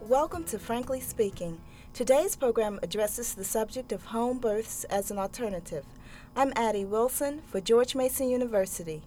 Welcome to Frankly Speaking. Today's program addresses the subject of home births as an alternative. I'm Addie Wilson for George Mason University.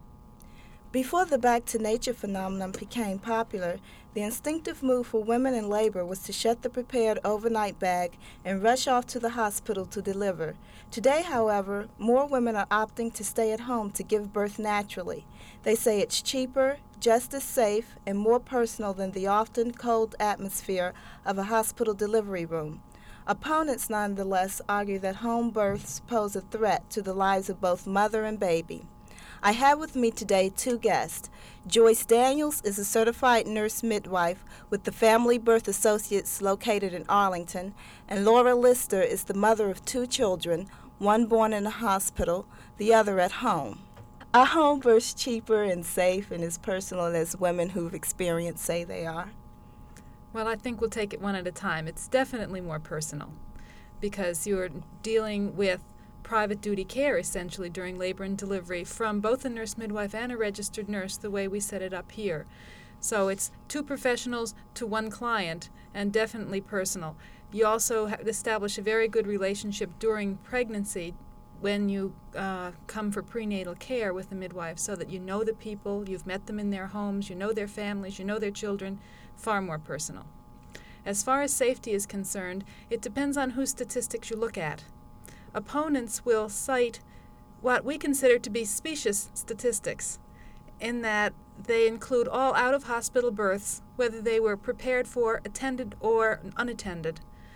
Before the back to nature phenomenon became popular, the instinctive move for women in labor was to shut the prepared overnight bag and rush off to the hospital to deliver. Today, however, more women are opting to stay at home to give birth naturally. They say it's cheaper, just as safe, and more personal than the often cold atmosphere of a hospital delivery room. Opponents, nonetheless, argue that home births pose a threat to the lives of both mother and baby. I have with me today two guests. Joyce Daniels is a certified nurse midwife with the Family Birth Associates located in Arlington, and Laura Lister is the mother of two children, one born in a hospital, the other at home. Are home births cheaper and safe and as personal as women who've experienced say they are? Well, I think we'll take it one at a time. It's definitely more personal because you're dealing with private duty care essentially during labor and delivery from both a nurse midwife and a registered nurse the way we set it up here. So it's two professionals to one client and definitely personal. You also establish a very good relationship during pregnancy when you come for prenatal care with the midwife so that you know the people, you've met them in their homes, you know their families, you know their children, far more personal. As far as safety is concerned, it depends on whose statistics you look at. Opponents will cite what we consider to be specious statistics, in that they include all out-of-hospital births, whether they were prepared for, attended, or unattended,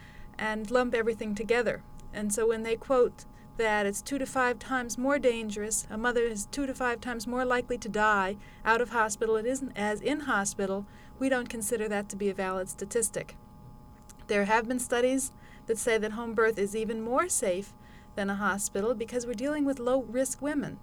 and lump everything together. And so when they quote that it's 2 to 5 times more dangerous, a mother is 2 to 5 times more likely to die out of hospital as in hospital, we don't consider that to be a valid statistic. There have been studies that say that home birth is even more safe than a hospital because we're dealing with low-risk women.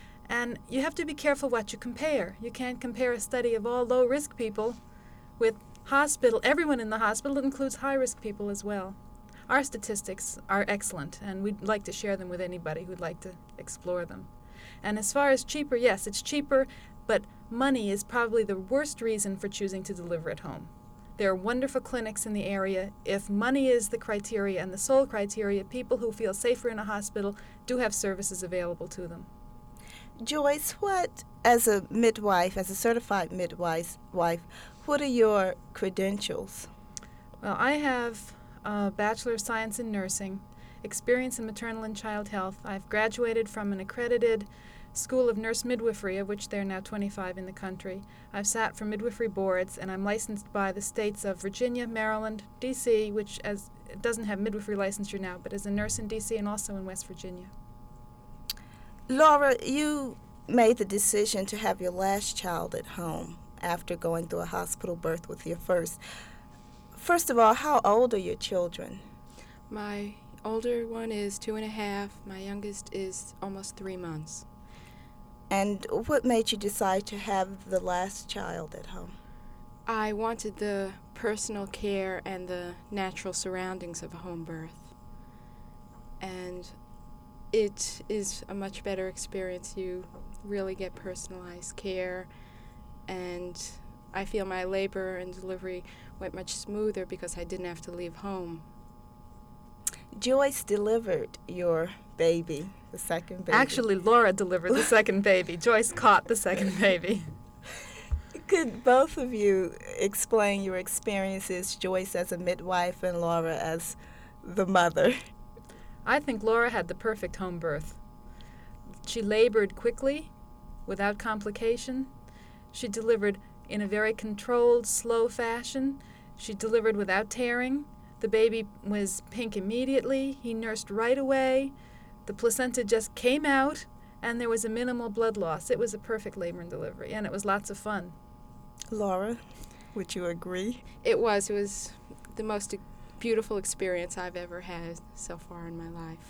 And you have to be careful what you compare. You can't compare a study of all low-risk people with hospital. Everyone in the hospital includes high-risk people as well. Our statistics are excellent, and we'd like to share them with anybody who'd like to explore them. And as far as cheaper, yes, it's cheaper, but money is probably the worst reason for choosing to deliver at home. There are wonderful clinics in the area. If money is the criteria and the sole criteria, people who feel safer in a hospital do have services available to them. Joyce, as a midwife, as a certified midwife, what are your credentials? Well, I have a Bachelor of Science in Nursing, experience in maternal and child health. I've graduated from an accredited School of Nurse Midwifery, of which there are now 25 in the country. I've sat for midwifery boards, and I'm licensed by the states of Virginia, Maryland, D.C., which doesn't have midwifery licensure now, but as a nurse in D.C. and also in West Virginia. Laura, you made the decision to have your last child at home after going through a hospital birth with your first. First of all, how old are your children? My older one is 2.5. My youngest is almost 3 months. And what made you decide to have the last child at home? I wanted the personal care and the natural surroundings of a home birth. And it is a much better experience. You really get personalized care, and I feel my labor and delivery went much smoother because I didn't have to leave home. Joyce delivered your baby, the second baby. Actually, Laura delivered the second baby. Joyce caught the second baby. Could both of you explain your experiences, Joyce as a midwife and Laura as the mother? I think Laura had the perfect home birth. She labored quickly, without complication. She delivered in a very controlled, slow fashion. She delivered without tearing. The baby was pink immediately. He nursed right away. The placenta just came out, and there was a minimal blood loss. It was a perfect labor and delivery, and it was lots of fun. Laura, would you agree? It was the most beautiful experience I've ever had so far in my life.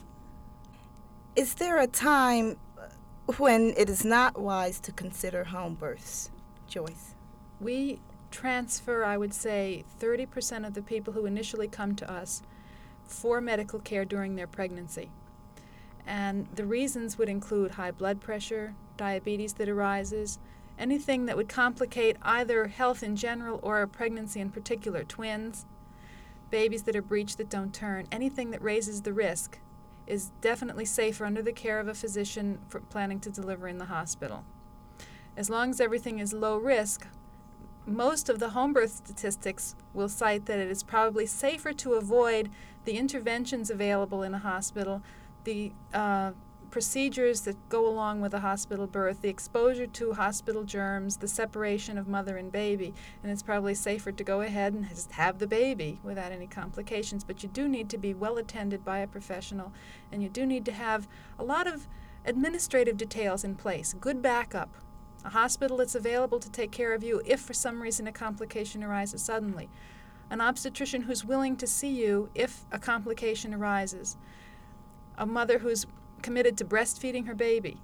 Is there a time when it is not wise to consider home births, Joyce? We transfer, I would say, 30% of the people who initially come to us for medical care during their pregnancy. And the reasons would include high blood pressure, diabetes that arises, anything that would complicate either health in general or a pregnancy in particular, twins, babies that are breech that don't turn, anything that raises the risk is definitely safer under the care of a physician for planning to deliver in the hospital. As long as everything is low risk, most of the home birth statistics will cite that it is probably safer to avoid the interventions available in a hospital, the procedures that go along with a hospital birth, the exposure to hospital germs, the separation of mother and baby, and it's probably safer to go ahead and just have the baby without any complications. But you do need to be well attended by a professional, and you do need to have a lot of administrative details in place, good backup, a hospital that's available to take care of you if for some reason a complication arises suddenly, an obstetrician who's willing to see you if a complication arises, a mother who's committed to breastfeeding her baby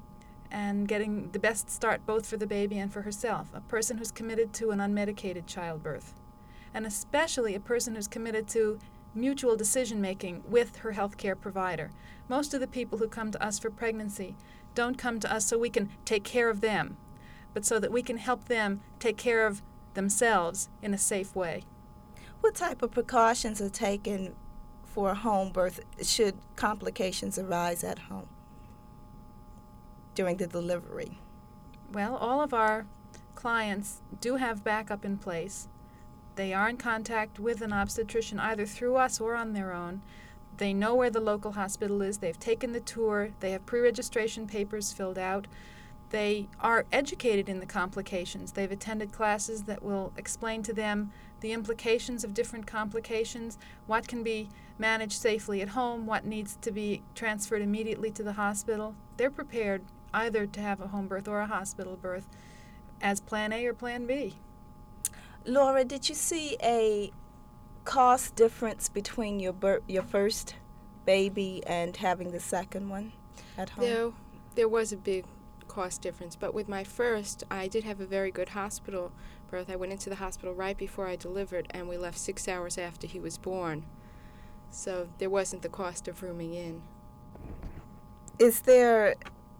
and getting the best start both for the baby and for herself, a person who's committed to an unmedicated childbirth, and especially a person who's committed to mutual decision-making with her health care provider. Most of the people who come to us for pregnancy don't come to us so we can take care of them, but so that we can help them take care of themselves in a safe way. What type of precautions are taken for a home birth should complications arise at home during the delivery? Well, all of our clients do have backup in place. They are in contact with an obstetrician either through us or on their own. They know where the local hospital is. They've taken the tour. They have pre-registration papers filled out. They are educated in the complications. They've attended classes that will explain to them the implications of different complications, what can be managed safely at home, what needs to be transferred immediately to the hospital. They're prepared either to have a home birth or a hospital birth as Plan A or Plan B. Laura, did you see a cost difference between your first baby and having the second one at home? There was a big cost difference, but with my first, I did have a very good hospital birth. I went into the hospital right before I delivered, and we left 6 hours after he was born. So there wasn't the cost of rooming in. Is there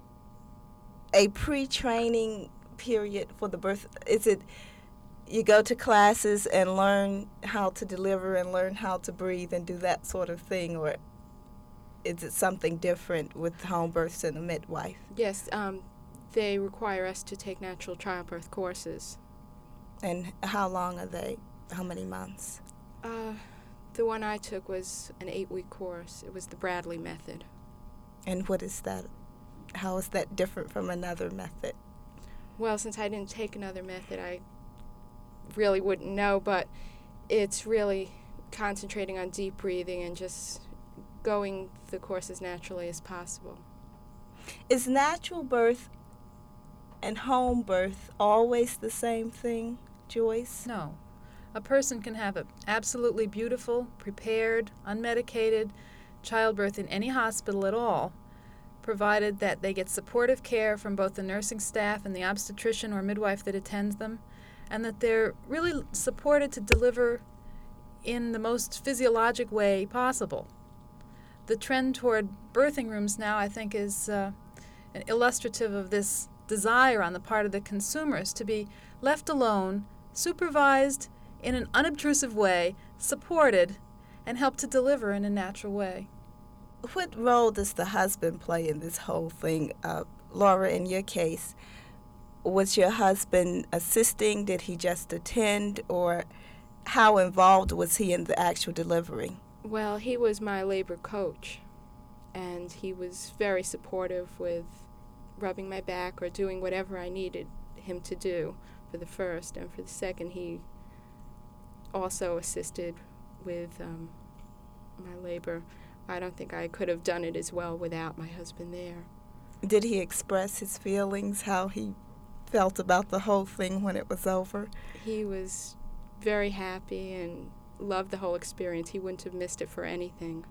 a pre-training period for the birth? Is it you go to classes and learn how to deliver and learn how to breathe and do that sort of thing, or is it something different with home births and a midwife? Yes, they require us to take natural childbirth courses. And how long are they? How many months? The one I took was an 8-week course. It was the Bradley method. And what is that? How is that different from another method? Well, since I didn't take another method, I really wouldn't know, but it's really concentrating on deep breathing and just going the course as naturally as possible. Is natural birth and home birth always the same thing, Joyce? No. A person can have an absolutely beautiful, prepared, unmedicated childbirth in any hospital at all, provided that they get supportive care from both the nursing staff and the obstetrician or midwife that attends them, and that they're really supported to deliver in the most physiologic way possible. The trend toward birthing rooms now, I think, is illustrative of this desire on the part of the consumers to be left alone, supervised in an unobtrusive way, supported, and helped to deliver in a natural way. What role does the husband play in this whole thing? Laura, in your case, was your husband assisting? Did he just attend? Or how involved was he in the actual delivery? Well, he was my labor coach, and he was very supportive with rubbing my back or doing whatever I needed him to do for the first. And for the second, he also assisted with my labor. I don't think I could have done it as well without my husband there. Did he express his feelings, how he felt about the whole thing when it was over? He was very happy and loved the whole experience. He wouldn't have missed it for anything.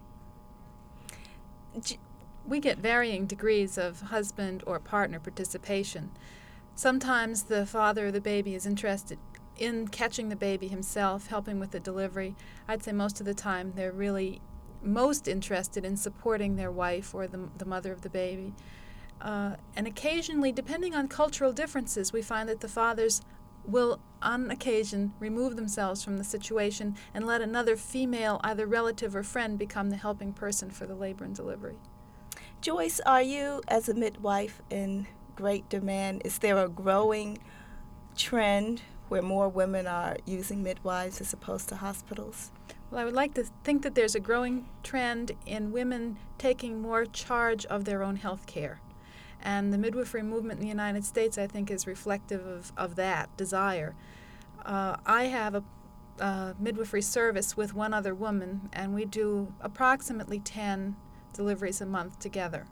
We get varying degrees of husband or partner participation. Sometimes the father of the baby is interested in catching the baby himself, helping with the delivery. I'd say most of the time they're really most interested in supporting their wife or the mother of the baby. And occasionally, depending on cultural differences, we find that the fathers will, on occasion, remove themselves from the situation and let another female, either relative or friend, become the helping person for the labor and delivery. Joyce, are you, as a midwife, in great demand? Is there a growing trend where more women are using midwives as opposed to hospitals? Well, I would like to think that there's a growing trend in women taking more charge of their own health care. And the midwifery movement in the United States, I think, is reflective of that desire. I have a midwifery service with one other woman, and we do approximately 10 deliveries a month together.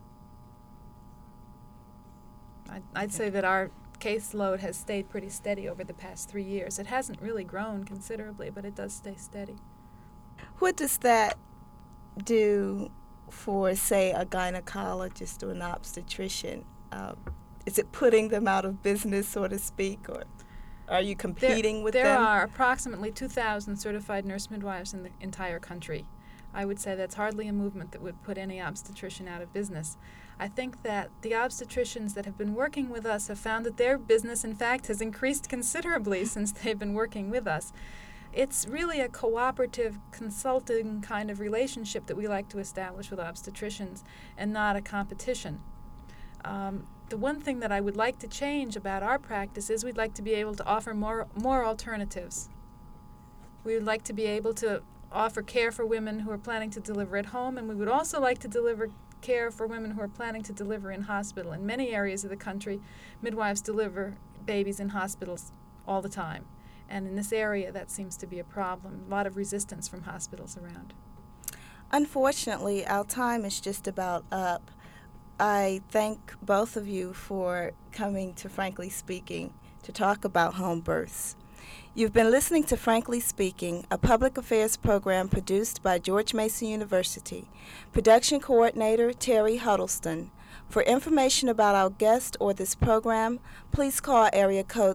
I'd say that our caseload has stayed pretty steady over the past 3 years. It hasn't really grown considerably, but it does stay steady. What does that do for, say, a gynecologist or an obstetrician? Is it putting them out of business, so to speak, or are you competing with them? There are approximately 2,000 certified nurse midwives in the entire country. I would say that's hardly a movement that would put any obstetrician out of business. I think that the obstetricians that have been working with us have found that their business, in fact, has increased considerably since they've been working with us. It's really a cooperative, consulting kind of relationship that we like to establish with obstetricians, and not a competition. The one thing that I would like to change about our practice is we'd like to be able to offer more alternatives. We would like to be able to offer care for women who are planning to deliver at home, and we would also like to deliver care for women who are planning to deliver in hospital. In many areas of the country, midwives deliver babies in hospitals all the time. And in this area, that seems to be a problem. A lot of resistance from hospitals around. Unfortunately, our time is just about up. I thank both of you for coming to Frankly Speaking to talk about home births. You've been listening to Frankly Speaking, a public affairs program produced by George Mason University. Production coordinator Terry Huddleston. For information about our guest or this program, please call area code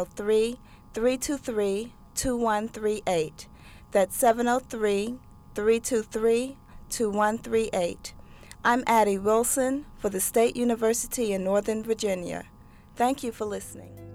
703-323-2138. That's 703-323-2138. I'm Addie Wilson for the State University in Northern Virginia. Thank you for listening.